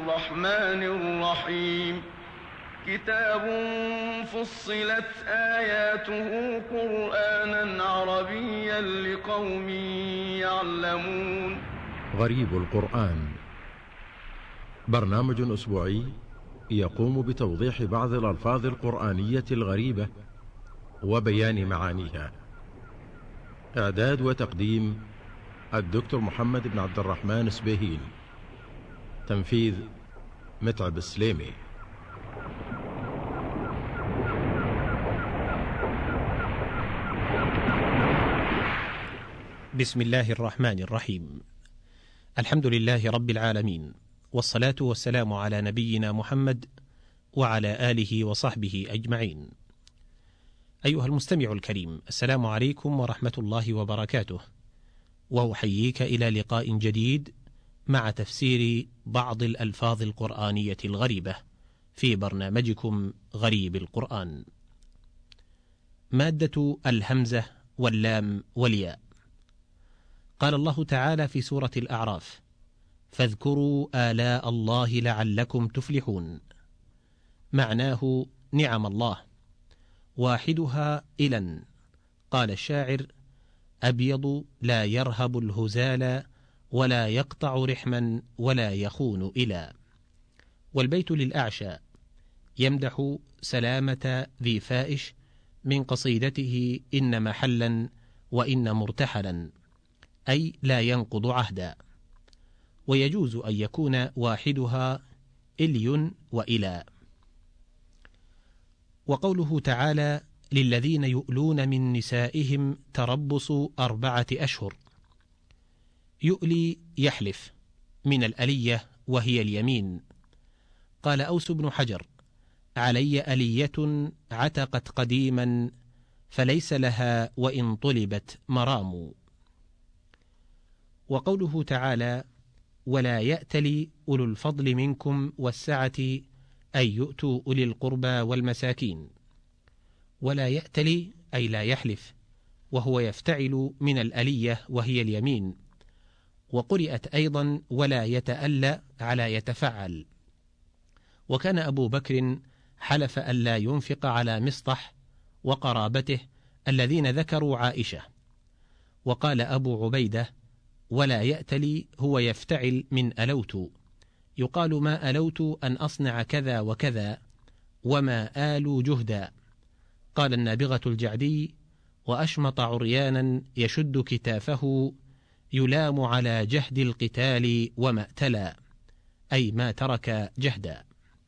الرحمن الرحيم. كتاب فصلت آياته قرآنا عربيا لقوم يعلمون. غريب القرآن برنامج أسبوعي يقوم بتوضيح بعض الألفاظ القرآنية الغريبة وبيان معانيها. إعداد وتقديم الدكتور محمد بن عبد الرحمن سبيهين. تنفيذ متعب السليمي. بسم الله الرحمن الرحيم. الحمد لله رب العالمين، والصلاة والسلام على نبينا محمد وعلى آله وصحبه أجمعين. أيها المستمع الكريم، السلام عليكم ورحمة الله وبركاته، وأحييك إلى لقاء جديد مع تفسير بعض الألفاظ القرآنية الغريبة في برنامجكم غريب القرآن. مادة الهمزة واللام والياء. قال الله تعالى في سورة الأعراف: فاذكروا آلاء الله لعلكم تفلحون. معناه نعم الله، واحدها إلى. قال الشاعر: أبيض لا يرهب الهزال ولا يقطع رحما ولا يخون إلى. والبيت للأعشى يمدح سلامة ذي فائش من قصيدته إن محلا وإن مرتحلا، أي لا ينقض عهدا. ويجوز أن يكون واحدها إلي وإلى. وقوله تعالى: للذين يؤلون من نسائهم تربص 4 أشهر. يؤلي يحلف من الألية وهي اليمين. قال أوس بن حجر: علي ألية عتقت قديما فليس لها وإن طلبت مرام. وقوله تعالى: ولا يأتل أولو الفضل منكم والسعة أن يؤتوا أولي القربى والمساكين. ولا يأتل أي لا يحلف، وهو يفتعل من الألية وهي اليمين. وقرئت أيضا ولا يتألى على يتفعل. وكان أبو بكر حلف ألا ينفق على مصطح وقرابته الذين ذكروا عائشة. وقال أبو عبيدة: ولا يأتلي هو يفتعل من ألوت، يقال ما ألوت أن أصنع كذا وكذا، وما آل جهدا. قال النابغة الجعدي: وأشمط عريانا يشد كتافه يلام على جهد القتال وما ائتلى، أي ما ترك جهدا.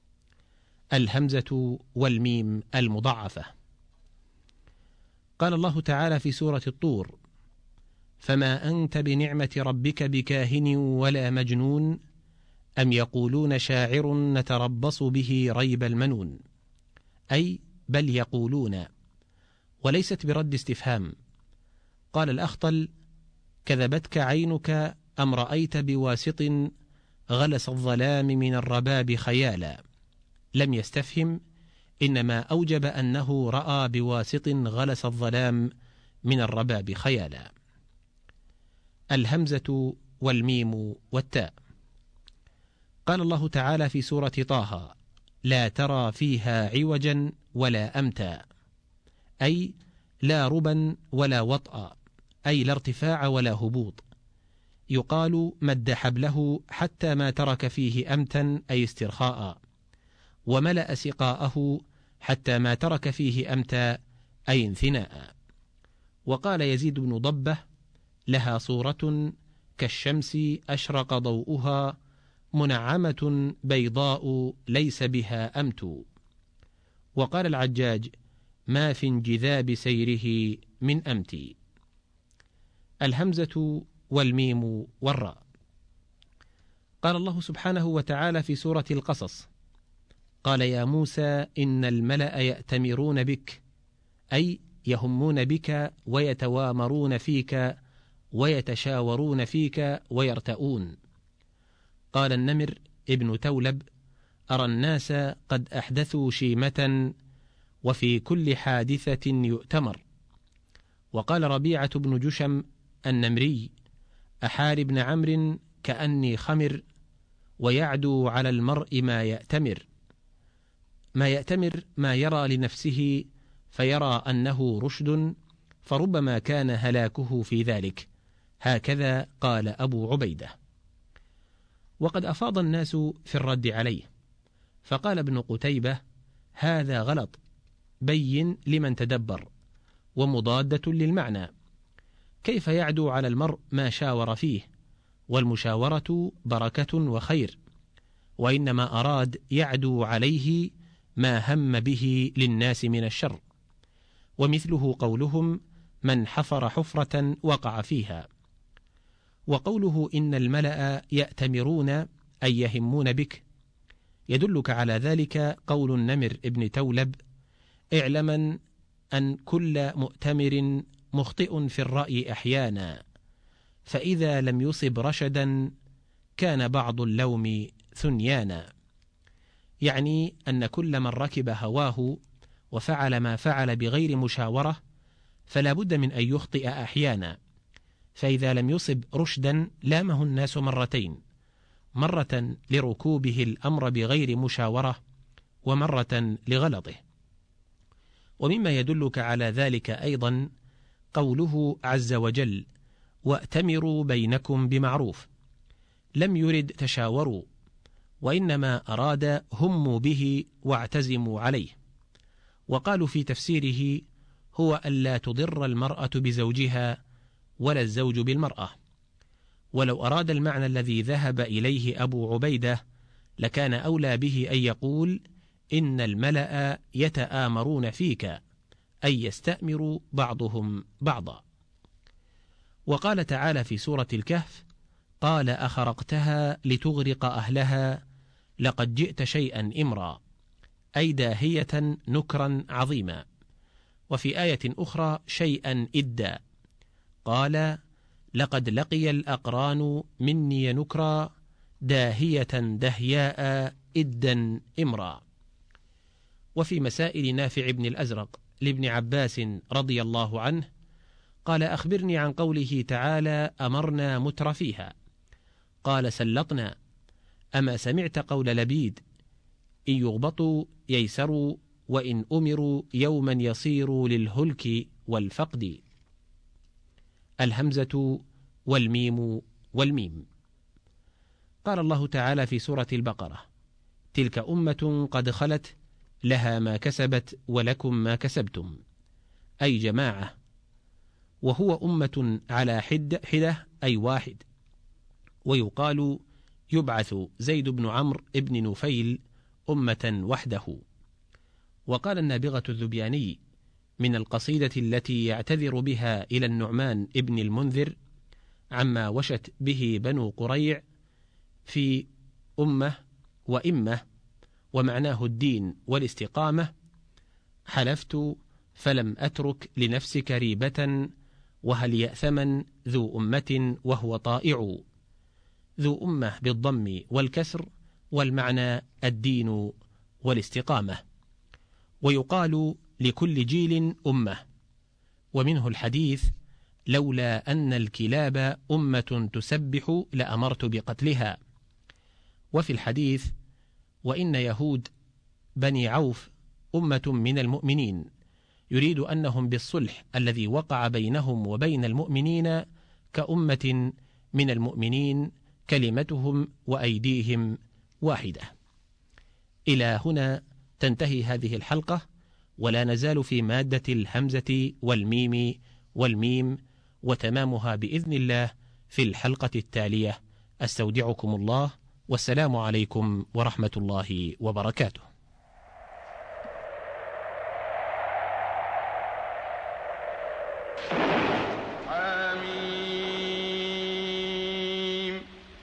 الهمزة والميم المضعفة. قال الله تعالى في سورة الطور: فما أنت بنعمة ربك بكاهن ولا مجنون أم يقولون شاعر نتربص به ريب المنون، أي بل يقولون، وليست برد استفهام. قال الأخطل: كذبتك عينك أم رأيت بواسط غلس الظلام من الرباب خيالا. لم يستفهم، إنما أوجب أنه رأى بواسط غلس الظلام من الرباب خيالا. الهمزة والميم والتاء. قال الله تعالى في سورة طه: لا ترى فيها عوجا ولا أمتا، أي لا ربا ولا وطأ، أي لا ارتفاع ولا هبوط. يقال مد حبله حتى ما ترك فيه أمتا، أي استرخاء، وملأ سقاءه حتى ما ترك فيه أمتا، أي انثناء. وقال يزيد بن ضبة: لها صورة كالشمس أشرق ضوءها منعمة بيضاء ليس بها أمت. وقال العجاج: ما في انجذاب سيره من أمتي. الهمزة والميم والراء. قال الله سبحانه وتعالى في سورة القصص: قال يا موسى إن الملأ يأتمرون بك، أي يهمون بك ويتوامرون فيك ويتشاورون فيك ويرتؤون. قال النمر ابن تولب: أرى الناس قد أحدثوا شيمة وفي كل حادثة يؤتمر. وقال ربيعة بن جشم النمري: أحار بن عمرو كأني خمر ويعدو على المرء ما يأتمر ما يرى لنفسه فيرى أنه رشد، فربما كان هلاكه في ذلك. هكذا قال أبو عبيدة. وقد أفاض الناس في الرد عليه، فقال ابن قتيبة: هذا غلط بين لمن تدبر ومضادة للمعنى. كيف يعدو على المرء ما شاور فيه؟ والمشاورة بركة وخير، وإنما أراد يعدو عليه ما هم به للناس من الشر. ومثله قولهم: من حفر حفرة وقع فيها. وقوله: إن الملأ يأتمرون أي يهمون بك، يدلك على ذلك قول النمر ابن تولب: اعلما أن كل مؤتمر مخطئ في الرأي أحيانا، فإذا لم يصب رشدا كان بعض اللوم ثنيانا. يعني أن كل من ركب هواه وفعل ما فعل بغير مشاورة فلا بد من أن يخطئ أحيانا، فإذا لم يصب رشدا لامه الناس مرتين: مرة لركوبه الأمر بغير مشاورة، ومرة لغلطه. ومما يدلك على ذلك أيضا قوله عز وجل: وأتمروا بينكم بمعروف. لم يرد تشاوروا، وإنما أراد هموا به واعتزموا عليه. وقالوا في تفسيره: هو ألا تضر المرأة بزوجها ولا الزوج بالمرأة. ولو أراد المعنى الذي ذهب إليه أبو عبيدة لكان أولى به أن يقول: إن الملأ يتآمرون فيك، أي يستأمر بعضهم بعضا. وقال تعالى في سورة الكهف: قال أخرقتها لتغرق أهلها لقد جئت شيئا إمرا، أي داهية نكرا عظيما. وفي آية أخرى: شيئا إدا، قال لقد لقي الأقران مني نكرا داهية دهياء إدا إمرا. وفي مسائل نافع بن الأزرق لابن عباس رضي الله عنه قال: أخبرني عن قوله تعالى: أمرنا مترفيها. قال: سلطنا. أما سمعت قول لبيد: إن يغبطوا ييسروا، وإن أمروا يوما يصيروا للهلك والفقد. الهمزة والميم والميم. قال الله تعالى في سورة البقرة: تلك أمة قد خلت لها ما كسبت ولكم ما كسبتم، أي جماعة. وهو أمة على حدة أي واحد. ويقال: يبعث زيد بن عمرو ابن نفيل أمة وحده. وقال النابغة الذبياني من القصيدة التي يعتذر بها إلى النعمان ابن المنذر عما وشت به بنو قريع في أمة وإمة، ومعناه الدين والاستقامة: حلفت فلم أترك لنفسك ريبة، وهل يأثمن ذو أمة وهو طائع. ذو أمة بالضم والكسر، والمعنى الدين والاستقامة. ويقال: لكل جيل أمة. ومنه الحديث: لولا أن الكلاب أمة تسبح لأمرت بقتلها. وفي الحديث: وإن يهود بني عوف أمة من المؤمنين، يريد أنهم بالصلح الذي وقع بينهم وبين المؤمنين كأمة من المؤمنين، كلمتهم وأيديهم واحدة. إلى هنا تنتهي هذه الحلقة، ولا نزال في مادة الهمزة والميم وتمامها بإذن الله في الحلقة التالية. أستودعكم الله، والسلام عليكم ورحمة الله وبركاته. حميم.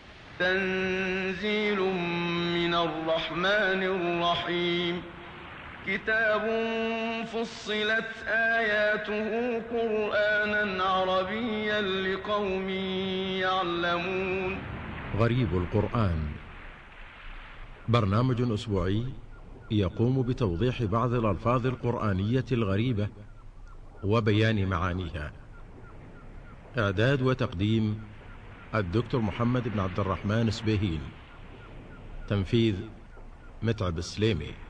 تنزيل من الرحمن الرحيم. كتاب فصلت آياته قرآنا عربيا لقوم يعلمون. غريب القرآن، برنامج أسبوعي يقوم بتوضيح بعض الألفاظ القرآنية الغريبة وبيان معانيها. إعداد وتقديم الدكتور محمد بن عبد الرحمن سبيهين. تنفيذ متعب السليمي.